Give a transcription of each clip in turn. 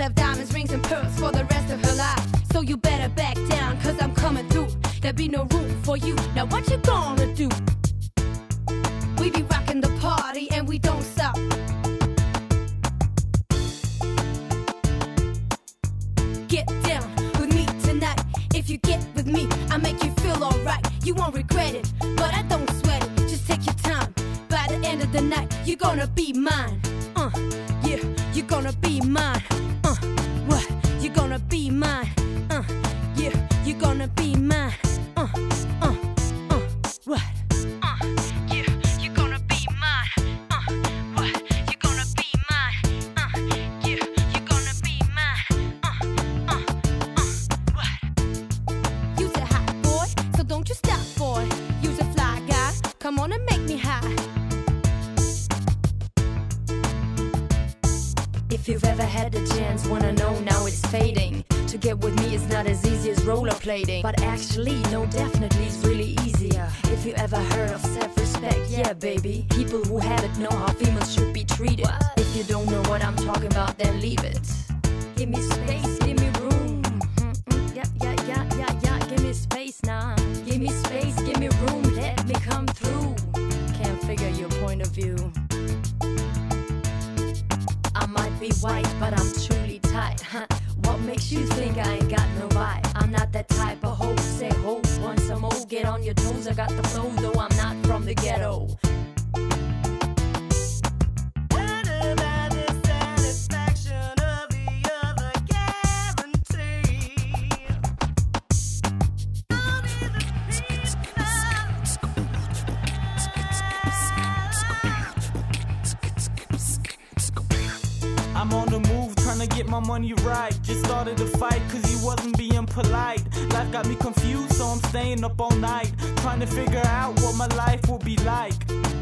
have diamonds, rings, and pearls for the rest of her life. So you better back down, cause I'm coming through. There'll be no room for you. Now what you gonna do? We be rocking the party and we don't stop. Get down with me tonight. If you get with me, I make you feel alright. You won't regret it, but I don't sweat it. Just take your time. By the end of the night, you're gonna be mine. Yeah, you're gonna be mine. What? You're gonna be mine. Yeah, you're gonna be mine. What? Yeah, you're gonna be mine. What? You're gonna be mine. Yeah, you're gonna be mine. What? You's a hot boy, so don't you stop, boy. You's a fly guy, come on and make me high. If you've ever had a chance, wanna know now it's fading. To get with me is not as easy as rollerblading. But actually, no, definitely it's really easier. If you ever heard of self-respect, yeah baby. People who have it know how females should be treated. What? If you don't know what I'm talking about, then leave it. Give me space, give me room. Yeah, give me space now. Give me space, give me room, let me come through. Can't figure your point of view. I might be white, but I'm truly tight. What makes you think I ain't got no vibe? I'm not that type of hoe. Say ho, want some more? Get on your toes. I got the flow, though I'm not from the ghetto. What about the satisfaction of the other guarantee? I'm on the move, trying to get my money right. Just started a fight cause he wasn't being polite. Life got me confused, so I'm staying up all night, trying to figure out what my life will be like.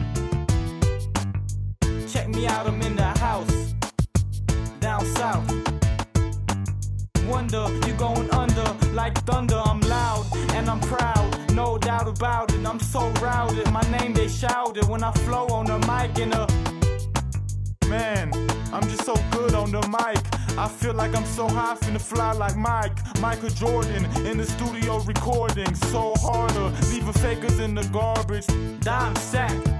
Check me out, I'm in the house, down south. Wonder, you're going under like thunder. I'm loud and I'm proud, no doubt about it. I'm so routed, my name they shouted when I flow on the mic in a... Man, I'm just so good on the mic. I feel like I'm so high, finna fly like Michael Jordan in the studio recording. So harder, leaving fakers in the garbage. Dime sack,